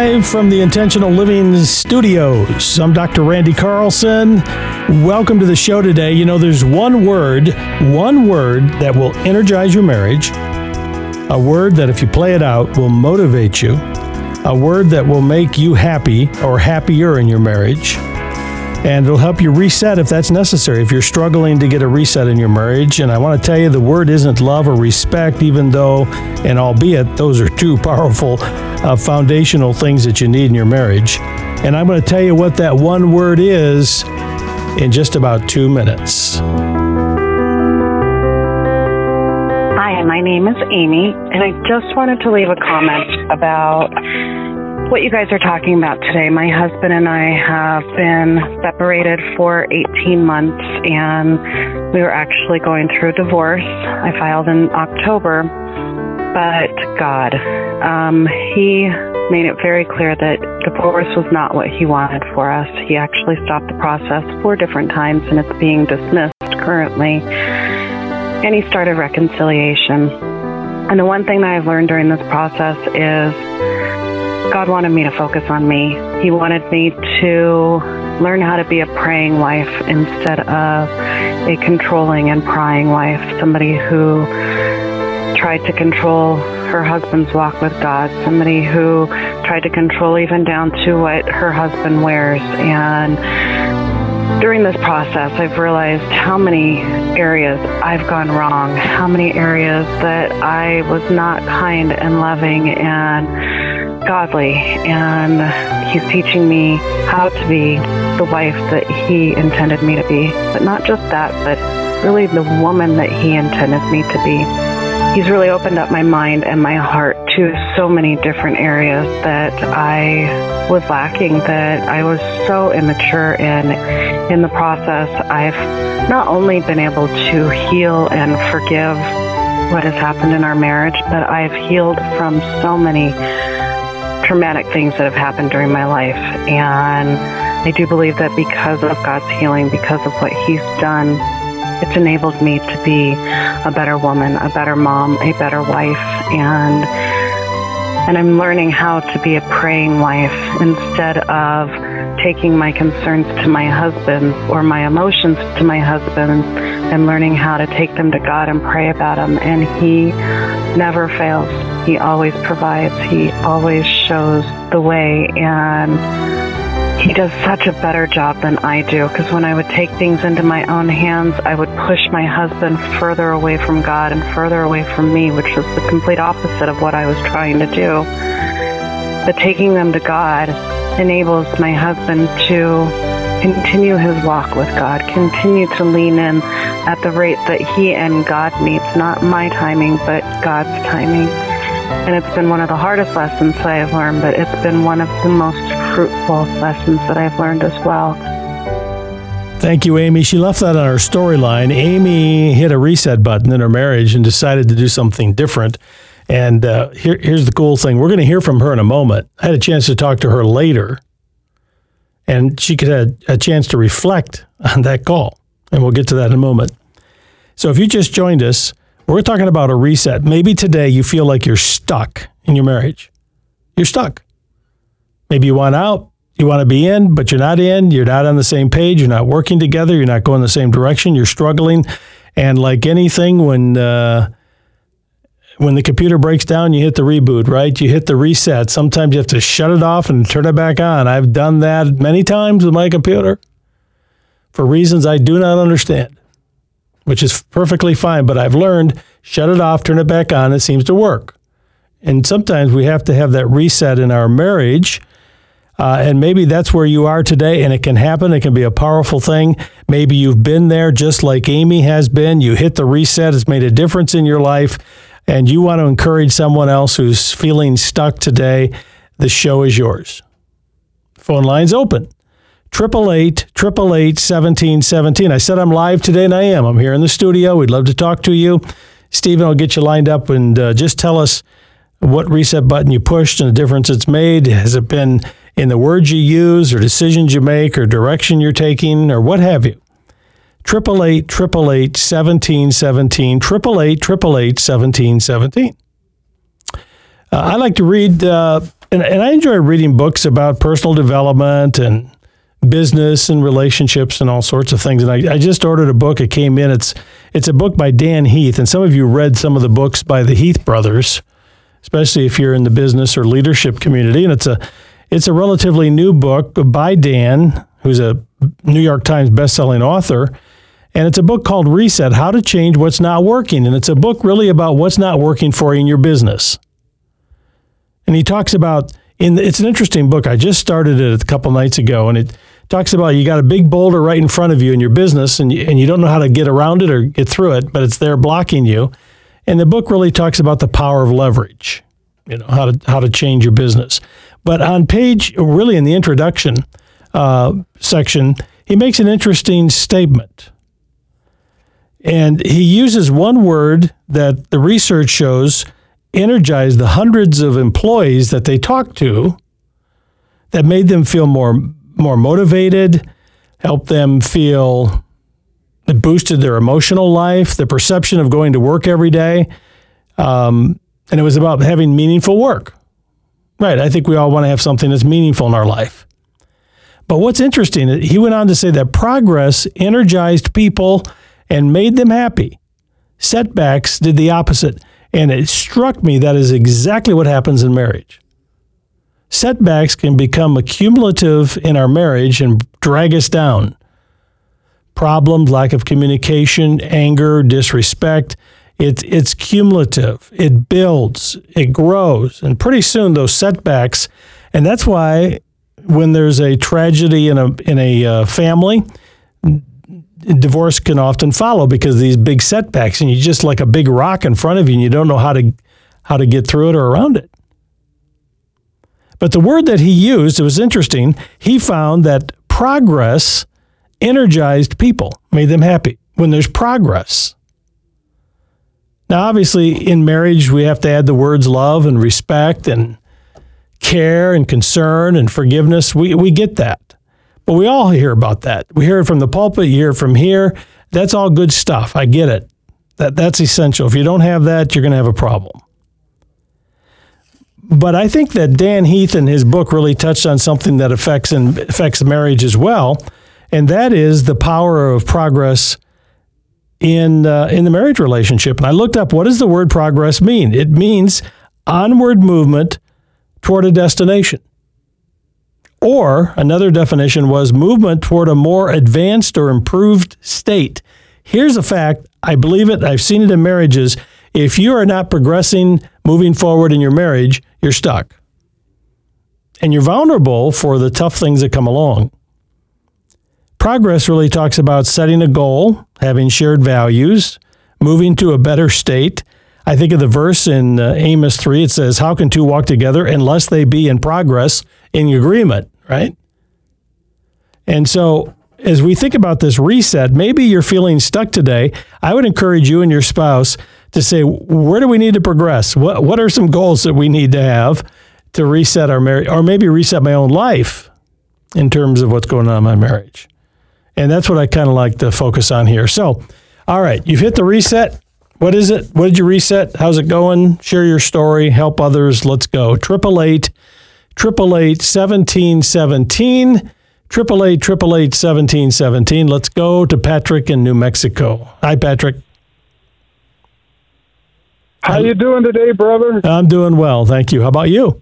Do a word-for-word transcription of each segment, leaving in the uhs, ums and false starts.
live from the Intentional Living Studios. I'm Doctor Randy Carlson. Welcome to the show today. You know, there's one word, one word that will energize your marriage, a word that if you play it out will motivate you, a word that will make you happy or happier in your marriage, and it'll help you reset if that's necessary, if you're struggling to get a reset in your marriage. And I want to tell you, the word isn't love or respect, even though, and albeit, those are two powerful uh, foundational things that you need in your marriage. And I'm going to tell you what that one word is in just about two minutes. Hi, my name is Amy, and I just wanted to leave a comment about what you guys are talking about today. My husband and I have been separated for eighteen months, and we were actually going through a divorce. I filed in October, but God, um, he made it very clear that divorce was not what he wanted for us. He actually stopped the process four different times, and it's being dismissed currently. And he started reconciliation. And the one thing that I've learned during this process is God wanted me to focus on me. He wanted me to learn how to be a praying wife instead of a controlling and prying wife, somebody who tried to control her husband's walk with God, somebody who tried to control even down to what her husband wears. And during this process, I've realized how many areas I've gone wrong, how many areas that I was not kind and loving and godly, and he's teaching me how to be the wife that he intended me to be. But not just that, but really the woman that he intended me to be. He's really opened up my mind and my heart to so many different areas that I was lacking, that I was so immature in. In the process, I've not only been able to heal and forgive what has happened in our marriage, but I've healed from so many traumatic things that have happened during my life. And I do believe that because of God's healing, because of what he's done, it's enabled me to be a better woman, a better mom, a better wife. And and I'm learning how to be a praying wife instead of taking my concerns to my husband or my emotions to my husband. I'm learning how to take them to God and pray about them. And he never fails. He always provides. He always shows the way. And he does such a better job than I do, because when I would take things into my own hands, I would push my husband further away from God and further away from me, which was the complete opposite of what I was trying to do. But taking them to God enables my husband to continue his walk with God, continue to lean in at the rate that he and God needs, not my timing, but God's timing. And it's been one of the hardest lessons that I've learned, but it's been one of the most fruitful lessons that I've learned as well. Thank you, Amy. She left that on her storyline. Amy hit a reset button in her marriage and decided to do something different. And uh, here, here's the cool thing. We're going to hear from her in a moment. I had a chance to talk to her later, and she could have a chance to reflect on that call. And we'll get to that in a moment. So if you just joined us, we're talking about a reset. Maybe today you feel like you're stuck in your marriage. You're stuck. Maybe you want out, you want to be in, but you're not in, you're not on the same page, you're not working together, you're not going the same direction, you're struggling. And like anything, when uh, when the computer breaks down, you hit the reboot, right? You hit the reset. Sometimes you have to shut it off and turn it back on. I've done that many times with my computer for reasons I do not understand, which is perfectly fine. But I've learned, shut it off, turn it back on. It seems to work. And sometimes we have to have that reset in our marriage. Uh, and maybe that's where you are today, and it can happen. It can be a powerful thing. Maybe you've been there just like Amy has been. You hit the reset. It's made a difference in your life, and you want to encourage someone else who's feeling stuck today. The show is yours. Phone line's open. eight eight eight, eight eight eight, one seven one seven. I said I'm live today, and I am. I'm here in the studio. We'd love to talk to you. Stephen will get you lined up, and uh, just tell us what reset button you pushed and the difference it's made. Has it been in the words you use or decisions you make or direction you're taking or what have you? eight eight eight, eight eight eight, one seven one seven, eight eight eight, eight eight eight, one seven one seven. Uh, I like to read uh, And, and I enjoy reading books about personal development and business and relationships and all sorts of things. And I, I just ordered a book. It came in. It's it's a book by Dan Heath. And some of you read some of the books by the Heath brothers, especially if you're in the business or leadership community. And it's a it's a relatively new book by Dan, who's a New York Times bestselling author. And it's a book called Reset, How to Change What's Not Working. And it's a book really about what's not working for you in your business. And he talks about, in the, it's an interesting book. I just started it a couple nights ago, and it talks about you got a big boulder right in front of you in your business, and you, and you don't know how to get around it or get through it, but it's there blocking you. And the book really talks about the power of leverage, you know, how to how to change your business. But on page, really in the introduction uh, section, he makes an interesting statement. And he uses one word that the research shows energized the hundreds of employees that they talked to, that made them feel more more motivated, helped them feel, it boosted their emotional life, the perception of going to work every day. Um, and it was about having meaningful work. Right, I think we all want to have something that's meaningful in our life. But what's interesting, he went on to say that progress energized people and made them happy. Setbacks did the opposite. And it struck me that is exactly what happens in marriage. Setbacks can become accumulative in our marriage and drag us down. Problems, lack of communication, anger, disrespect, it, it's cumulative. It builds, it grows, and pretty soon those setbacks, and that's why when there's a tragedy in a in a uh, family, divorce can often follow because of these big setbacks, and you just like a big rock in front of you, and you don't know how to how to get through it or around it. But the word that he used, it was interesting. He found that progress energized people, made them happy when there's progress. Now, obviously, in marriage, we have to add the words love and respect and care and concern and forgiveness. We we get that. But we all hear about that. We hear it from the pulpit, you hear it from here. That's all good stuff. I get it. That That's essential. If you don't have that, you're going to have a problem. But I think that Dan Heath in his book really touched on something that affects and affects marriage as well, and that is the power of progress in uh, in the marriage relationship. And I looked up, what does the word progress mean? It means onward movement toward a destination. Or another definition was movement toward a more advanced or improved state. Here's a fact. I believe it. I've seen it in marriages. If you are not progressing, moving forward in your marriage, you're stuck. And you're vulnerable for the tough things that come along. Progress really talks about setting a goal, having shared values, moving to a better state. I think of the verse in uh, Amos three. It says, how can two walk together unless they be in progress, in agreement, right? And so as we think about this reset, maybe you're feeling stuck today. I would encourage you and your spouse to say, where do we need to progress? What what are some goals that we need to have to reset our marriage, or maybe reset my own life in terms of what's going on in my marriage? And that's what I kind of like to focus on here. So, all right, you've hit the reset. What is it? What did you reset? How's it going? Share your story. Help others. Let's go. eight eight eight, eight eight eight, seventeen seventeen. eight eight eight, eight eight eight, seventeen seventeen. Let's go to Patrick in New Mexico. Hi, Patrick. How you doing today, brother? I'm doing well, thank you. How about you?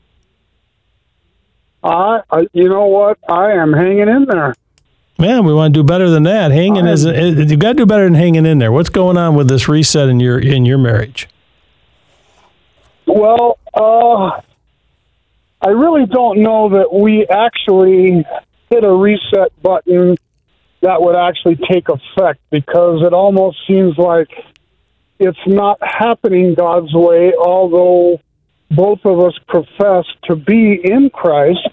I, I you know what? I am hanging in there. Man, we want to do better than that. Hanging is you got to do better than hanging in there. What's going on with this reset in your in your marriage? Well, uh, I really don't know that we actually hit a reset button that would actually take effect, because it almost seems like it's not happening God's way, although both of us profess to be in Christ.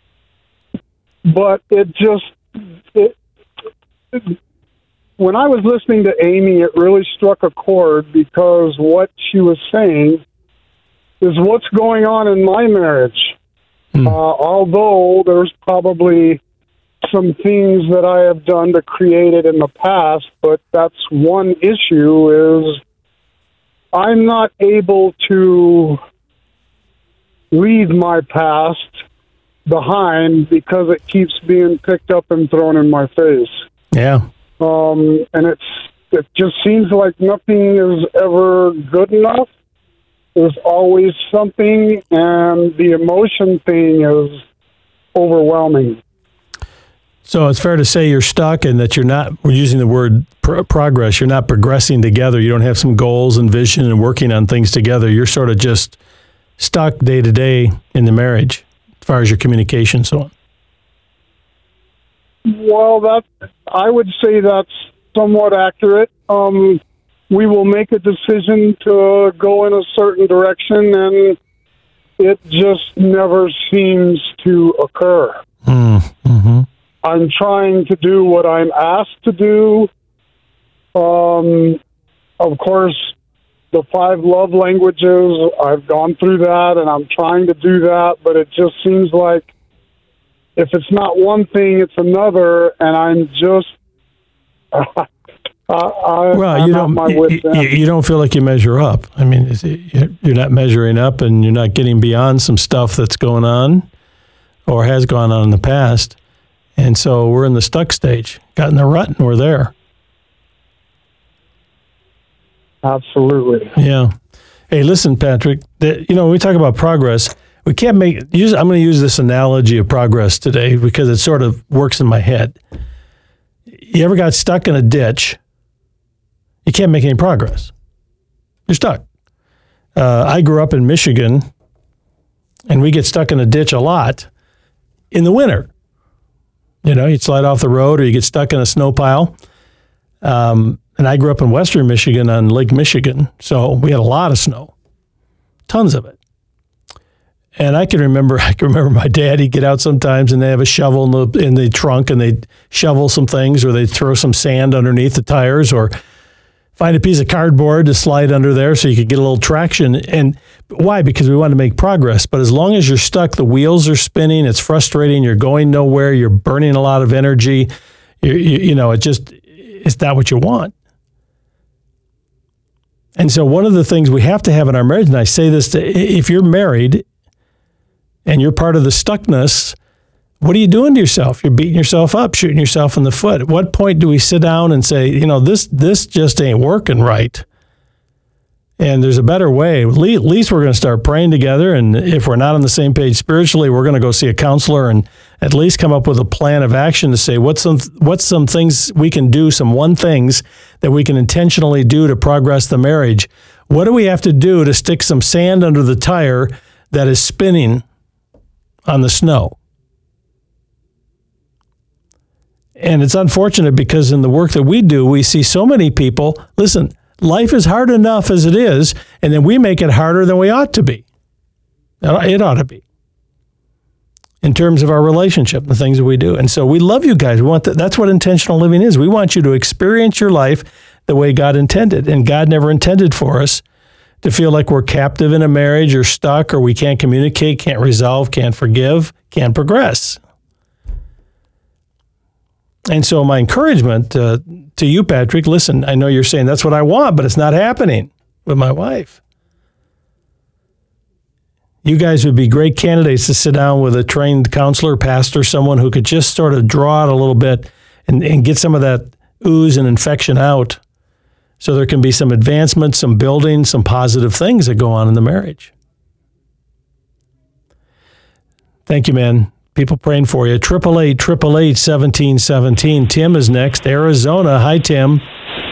But it just, it, it, when I was listening to Amy, it really struck a chord, because what she was saying is what's going on in my marriage. Hmm. Uh, although there's probably some things that I have done to create it in the past, but that's one issue, is I'm not able to leave my past behind because it keeps being picked up and thrown in my face. Yeah. Um, and it's it just seems like nothing is ever good enough. There's always something, and the emotion thing is overwhelming. So it's fair to say you're stuck and that you're not, we're using the word pro- progress, you're not progressing together. You don't have some goals and vision and working on things together. You're sort of just stuck day to day in the marriage as far as your communication and so on. Well, that I would say that's somewhat accurate. Um, we will make a decision to go in a certain direction, and it just never seems to occur. Mm-hmm. I'm trying to do what I'm asked to do. Um, of course, the five love languages, I've gone through that, and I'm trying to do that, but it just seems like if it's not one thing, it's another, and I'm just... Uh, I, well, I'm you don't. my You, you, you don't feel like you measure up. I mean, is it, you're not measuring up, and you're not getting beyond some stuff that's going on, or has gone on in the past, and so we're in the stuck stage. Got in the rut, and we're there. Absolutely. Yeah. Hey, listen, Patrick. The, you know, when we talk about progress, we can't make. Use. I'm going to use this analogy of progress today because it sort of works in my head. You ever got stuck in a ditch? You can't make any progress. You're stuck. Uh, I grew up in Michigan, and we get stuck in a ditch a lot in the winter. You know, you'd slide off the road or you get stuck in a snow pile. Um, and I grew up in western Michigan on Lake Michigan, so we had a lot of snow, tons of it. And I can remember, I can remember my dad, he'd get out sometimes and they have a shovel in the, in the trunk and they'd shovel some things, or they'd throw some sand underneath the tires, or find a piece of cardboard to slide under there so you could get a little traction. And why? Because we want to make progress. But as long as you're stuck, the wheels are spinning, it's frustrating, you're going nowhere, you're burning a lot of energy, you, you, you know, it just, it's not what you want. And so one of the things we have to have in our marriage, and I say this, to, if you're married and you're part of the stuckness, what are you doing to yourself? You're beating yourself up, shooting yourself in the foot. At what point do we sit down and say, you know, this this just ain't working right, and there's a better way? At least we're going to start praying together, and if we're not on the same page spiritually, we're going to go see a counselor and at least come up with a plan of action to say what's some what's some things we can do, some one things that we can intentionally do to progress the marriage. What do we have to do to stick some sand under the tire that is spinning on the snow? And it's unfortunate because in the work that we do, we see so many people, listen, life is hard enough as it is, and then we make it harder than we ought to be. It ought to be. In terms of our relationship, the things that we do. And so we love you guys. We want that. That's what intentional living is. We want you to experience your life the way God intended. And God never intended for us to feel like we're captive in a marriage or stuck, or we can't communicate, can't resolve, can't forgive, can't progress. And so my encouragement uh, to you, Patrick, listen, I know you're saying that's what I want, but it's not happening with my wife. You guys would be great candidates to sit down with a trained counselor, pastor, someone who could just sort of draw out a little bit and, and get some of that ooze and infection out so there can be some advancement, some building, some positive things that go on in the marriage. Thank you, man. People praying for you. Triple eight, triple eight, seventeen seventeen. Tim is next. Arizona. Hi, Tim.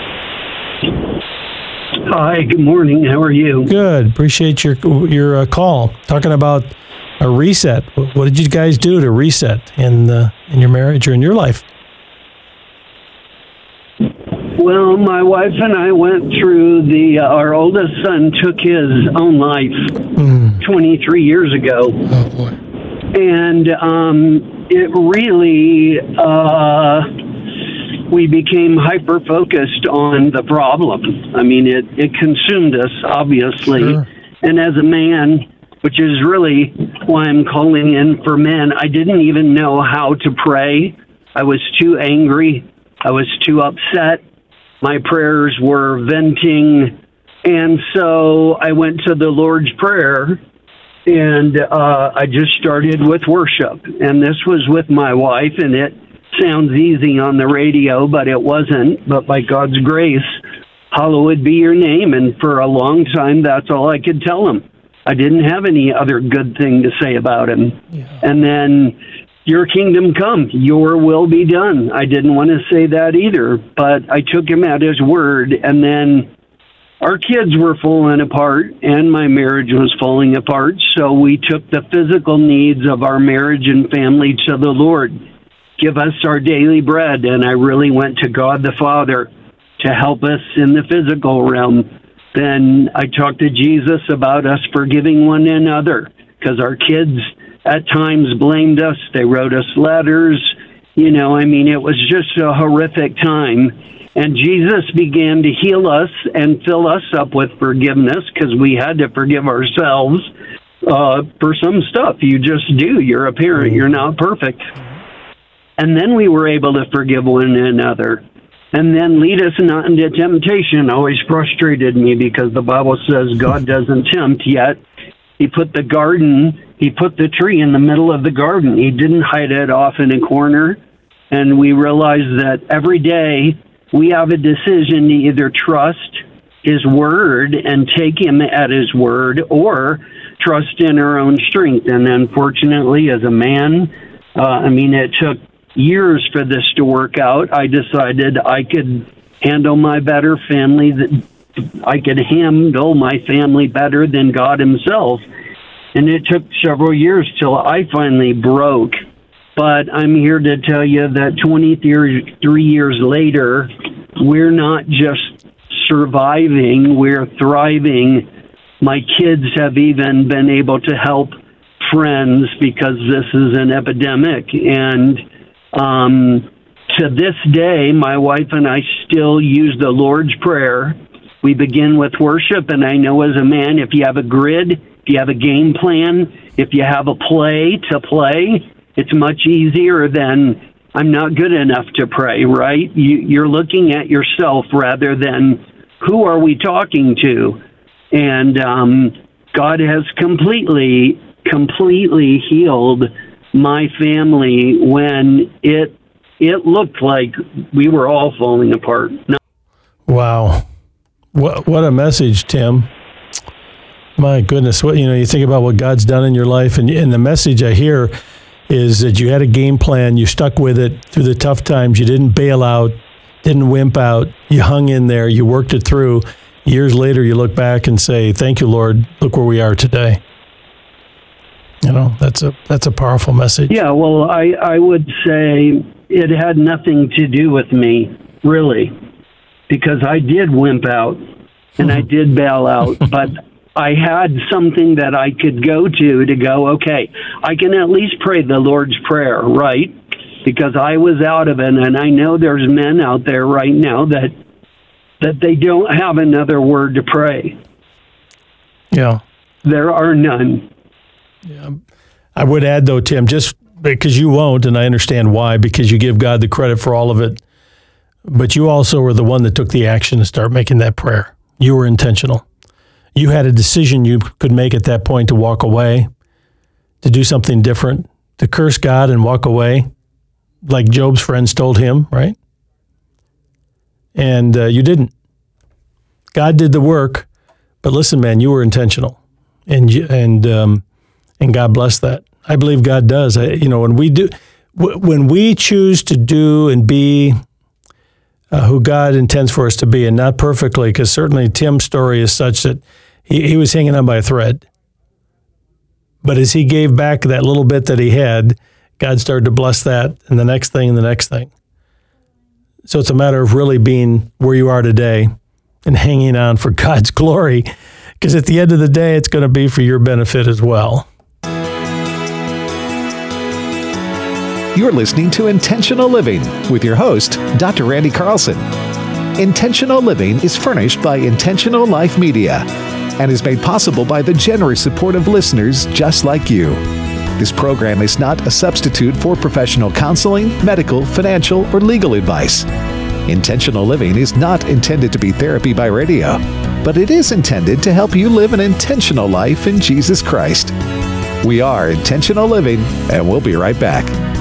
Hi. Good morning. How are you? Good. Appreciate your your uh, call. Talking about a reset. What did you guys do to reset in the in your marriage or in your life? Well, my wife and I went through the. Uh, our oldest son took his own life mm. twenty-three years ago. Oh boy. And um, it really, uh, we became hyper-focused on the problem. I mean, it, it consumed us, obviously. Sure. And as a man, which is really why I'm calling in for men, I didn't even know how to pray. I was too angry. I was too upset. My prayers were venting. And so I went to the Lord's Prayer. And uh, I just started with worship. And this was with my wife, and it sounds easy on the radio, but it wasn't. But by God's grace, hallowed be your name. And for a long time, that's all I could tell him. I didn't have any other good thing to say about him. Yeah. And then, your kingdom come, your will be done. I didn't want to say that either, but I took him at his word. And then our kids were falling apart, and my marriage was falling apart. So we took the physical needs of our marriage and family to the Lord. Give us our daily bread. And I really went to God the Father to help us in the physical realm. Then I talked to Jesus about us forgiving one another, because our kids at times blamed us. They wrote us letters. You know, I mean, it was just a horrific time. And Jesus began to heal us and fill us up with forgiveness, because we had to forgive ourselves uh, for some stuff. You just do. You're a parent. You're not perfect. And then we were able to forgive one another. And then lead us not into temptation always frustrated me, because the Bible says God doesn't tempt, yet he put the garden, he put the tree in the middle of the garden. He didn't hide it off in a corner. And we realized that every day we have a decision to either trust his word and take him at his word, or trust in our own strength. And unfortunately, as a man, uh, I mean, it took years for this to work out. I decided I could handle my better family, that I could handle my family better than God himself. And it took several years till I finally broke. But I'm here to tell you that twenty-three years later, we're not just surviving, we're thriving. My kids have even been able to help friends, because this is an epidemic. And Um, to this day, my wife and I still use the Lord's Prayer. We begin with worship, and I know as a man, if you have a grid, if you have a game plan, if you have a play to play, it's much easier than, I'm not good enough to pray, right? You, you're looking at yourself rather than, who are we talking to? And um, God has completely, completely healed my family when it it looked like we were all falling apart. No. Wow. What what a message, Tim. My goodness. What, you know, you think about what God's done in your life, and, and the message I hear is that you had a game plan, you stuck with it through the tough times, you didn't bail out, didn't wimp out, you hung in there, you worked it through. Years later, you look back and say, thank you, Lord, look where we are today. You know, that's a that's a powerful message. Yeah, well, I, I would say it had nothing to do with me, really, because I did wimp out and I did bail out, but I had something that I could go to to go, okay, I can at least pray the Lord's Prayer, right? Because I was out of it, and I know there's men out there right now that that they don't have another word to pray. Yeah. There are none. Yeah. I would add, though, Tim, just because you won't, and I understand why, because you give God the credit for all of it, but you also were the one that took the action to start making that prayer. You were intentional. You had a decision you could make at that point to walk away, to do something different, to curse God and walk away, like Job's friends told him, right? And uh, you didn't. God did the work, but listen, man, you were intentional, and you, and um, and God bless that. I believe God does. I, you know, when we do, w- when we choose to do and be uh, who God intends for us to be, and not perfectly, because certainly Tim's story is such that he, he was hanging on by a thread. But as he gave back that little bit that he had, God started to bless that, and the next thing, and the next thing. So it's a matter of really being where you are today and hanging on for God's glory, because at the end of the day, it's going to be for your benefit as well. You're listening to Intentional Living with your host, Doctor Randy Carlson. Intentional Living is furnished by Intentional Life Media and is made possible by the generous support of listeners just like you. This program is not a substitute for professional counseling, medical, financial, or legal advice. Intentional Living is not intended to be therapy by radio, but it is intended to help you live an intentional life in Jesus Christ. We are Intentional Living, and we'll be right back.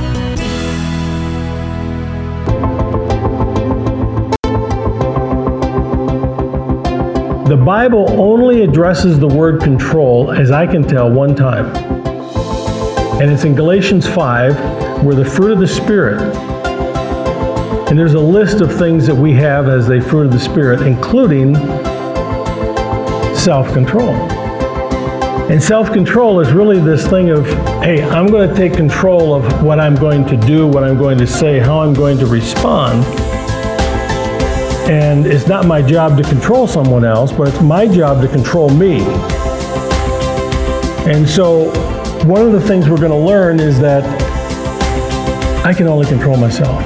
The Bible only addresses the word control, as I can tell, one time. And it's in Galatians five, where the fruit of the Spirit, and there's a list of things that we have as the fruit of the Spirit, including self-control. And self-control is really this thing of, hey, I'm going to take control of what I'm going to do, what I'm going to say, how I'm going to respond. And it's not my job to control someone else, but it's my job to control me. And so one of the things we're going to learn is that I can only control myself.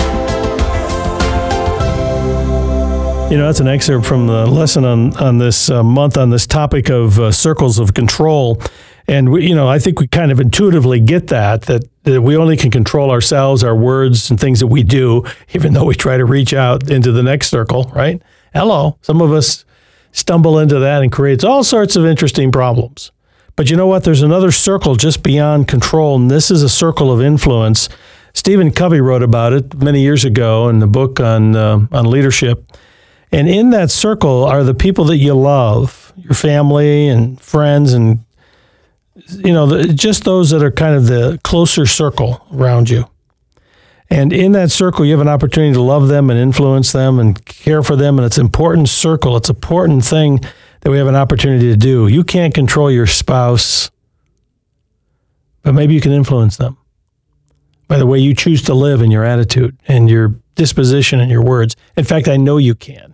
You know, that's an excerpt from the lesson on, on this uh, month on this topic of uh, circles of control. And, we, you know, I think we kind of intuitively get that, that, that we only can control ourselves, our words, and things that we do, even though we try to reach out into the next circle, right? Hello. Some of us stumble into that and creates all sorts of interesting problems. But you know what? There's another circle just beyond control, and this is a circle of influence. Stephen Covey wrote about it many years ago in the book on uh, on leadership. And in that circle are the people that you love, your family and friends, and you know, the, just those that are kind of the closer circle around you. And in that circle, you have an opportunity to love them and influence them and care for them. And it's an important circle. It's an important thing that we have an opportunity to do. You can't control your spouse, but maybe you can influence them by the way you choose to live and your attitude and your disposition and your words. In fact, I know you can.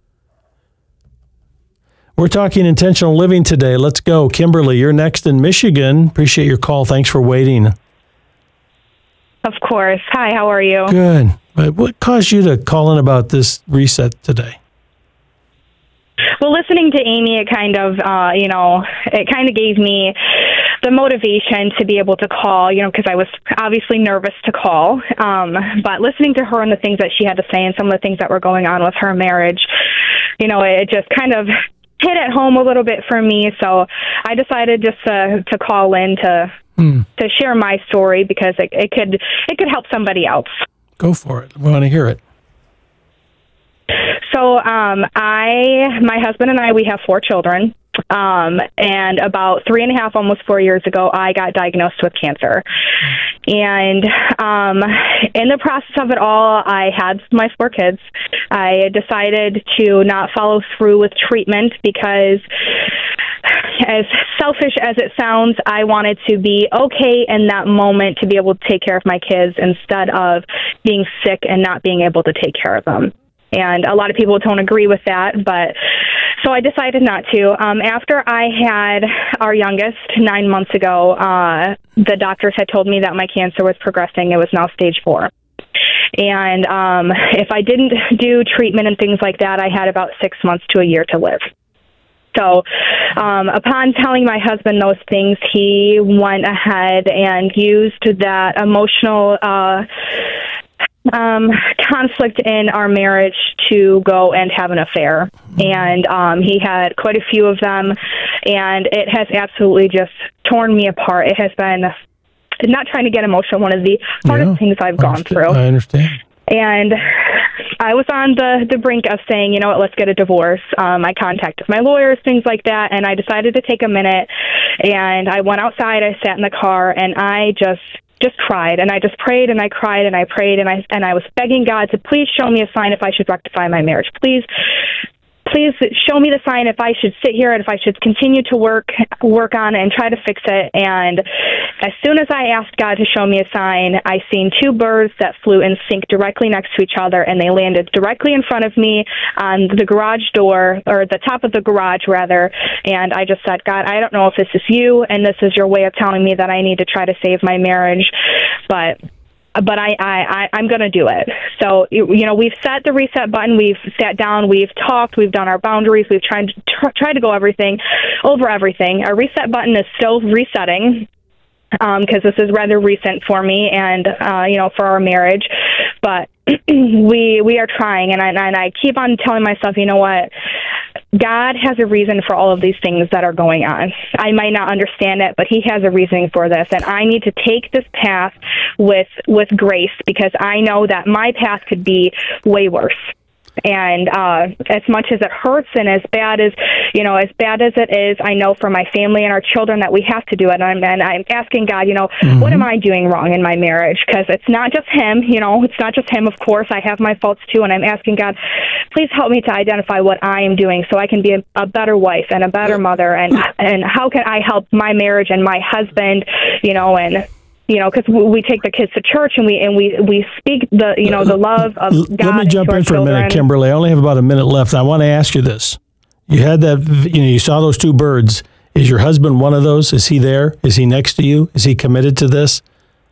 We're talking intentional living today. Let's go. Kimberly, you're next in Michigan. Appreciate your call. Thanks for waiting. Of course. Hi, how are you? Good. But what caused you to call in about this reset today? Well, listening to Amy, it kind of, uh, you know, it kind of gave me the motivation to be able to call, you know, because I was obviously nervous to call. Um, but listening to her and the things that she had to say and some of the things that were going on with her marriage, you know, it just kind of hit at home a little bit for me. So I decided just to, to call in to mm. to share my story because it, it could it could help somebody else. Go for it. We want to hear it. So um, I, my husband and I, we have four children. Um, and about three and a half, almost four years ago, I got diagnosed with cancer. And um, in the process of it all, I had my four kids. I decided to not follow through with treatment because, as selfish as it sounds, I wanted to be okay in that moment to be able to take care of my kids instead of being sick and not being able to take care of them. And a lot of people don't agree with that, but so I decided not to. Um, after I had our youngest nine months ago, uh, the doctors had told me that my cancer was progressing. It was now stage four. And um, if I didn't do treatment and things like that, I had about six months to a year to live. So um, upon telling my husband those things, he went ahead and used that emotional uh Um, conflict in our marriage to go and have an affair. And um, he had quite a few of them, and it has absolutely just torn me apart. It has been, not trying to get emotional, one of the hardest yeah, things I've I gone through. I understand. And I was on the, the brink of saying, you know what, let's get a divorce. Um, I contacted my lawyers, things like that, and I decided to take a minute, and I went outside, I sat in the car, and I just just cried, and I just prayed, and I cried, and I prayed, and I and I was begging God to please show me a sign if I should rectify my marriage. Please, please show me the sign if I should sit here and if I should continue to work work on it and try to fix it. And as soon as I asked God to show me a sign, I seen two birds that flew in sync directly next to each other, and they landed directly in front of me on the garage door, or the top of the garage, rather. And I just said, God, I don't know if this is you, and this is your way of telling me that I need to try to save my marriage, but but I, I, I, I'm going to do it. So, you, you know, we've set the reset button. We've sat down. We've talked. We've done our boundaries. We've tried to, tr- tried to go everything over everything. Our reset button is still resetting because um, this is rather recent for me and, uh, you know, for our marriage. But we we are trying, and I, and I keep on telling myself, you know what? God has a reason for all of these things that are going on. I might not understand it, but he has a reason for this, and I need to take this path with with grace, because I know that my path could be way worse. And uh, as much as it hurts, and as bad as, you know, as bad as it is, I know for my family and our children that we have to do it. And I'm, and I'm asking God, you know, mm-hmm. what am I doing wrong in my marriage? Because it's not just him, you know, it's not just him. Of course, I have my faults too. And I'm asking God, please help me to identify what I am doing so I can be a, a better wife and a better mother. And, and how can I help my marriage and my husband, you know, and you know, because we take the kids to church and we and we, we speak the you know the love of God. Let me jump in for children. a minute, Kimberly. I only have about a minute left. I want to ask you this: you had that, you know, you saw those two birds. Is your husband one of those? Is he there? Is he next to you? Is he committed to this?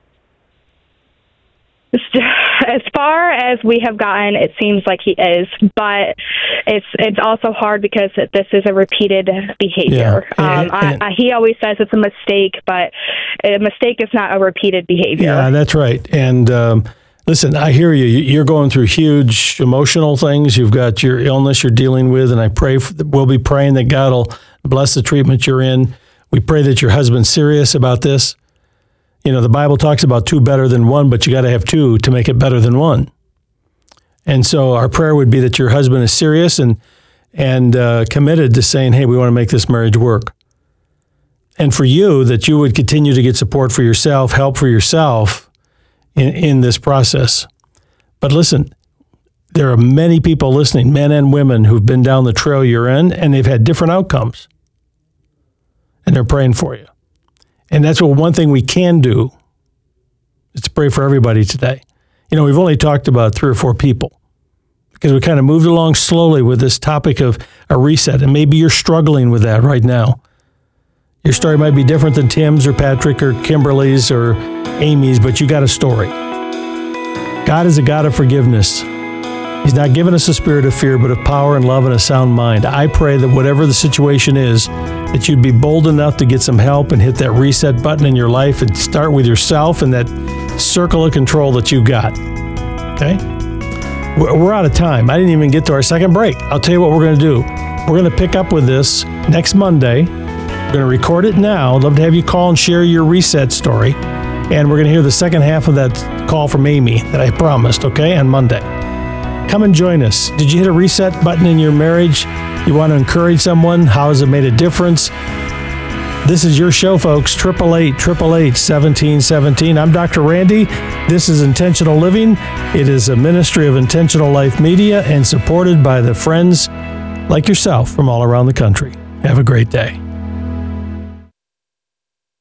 As far as we have gotten, it seems like he is, but it's it's also hard because this is a repeated behavior. Yeah. Um, I, I, he always says it's a mistake, but a mistake is not a repeated behavior. Yeah, that's right. And um, listen, I hear you. You're going through huge emotional things. You've got your illness you're dealing with, and I pray for, we'll be praying that God will bless the treatment you're in. We pray that your husband's serious about this. You know, the Bible talks about two better than one, but you got to have two to make it better than one. And so our prayer would be that your husband is serious and and uh, committed to saying, hey, we want to make this marriage work. And for you, that you would continue to get support for yourself, help for yourself in, in this process. But listen, there are many people listening, men and women, who've been down the trail you're in, and they've had different outcomes. And they're praying for you. And that's what one thing we can do is to pray for everybody today. You know, we've only talked about three or four people because we kind of moved along slowly with this topic of a reset. And maybe you're struggling with that right now. Your story might be different than Tim's or Patrick or Kimberly's or Amy's, but you got a story. God is a God of forgiveness. He's not given us a spirit of fear, but of power and love and a sound mind. I pray that whatever the situation is, that you'd be bold enough to get some help and hit that reset button in your life and start with yourself and that circle of control that you got. Okay? We're out of time. I didn't even get to our second break. I'll tell you what we're going to do. We're going to pick up with this next Monday. We're going to record it now. I'd love to have you call and share your reset story. And we're going to hear the second half of that call from Amy that I promised, okay, on Monday. Come and join us. Did you hit a reset button in your marriage? You want to encourage someone? How has it made a difference? This is your show, folks. eight eight eight, eight eight eight, one seven one seven. I'm Doctor Randy. This is Intentional Living. It is a ministry of Intentional Life Media and supported by the friends like yourself from all around the country. Have a great day.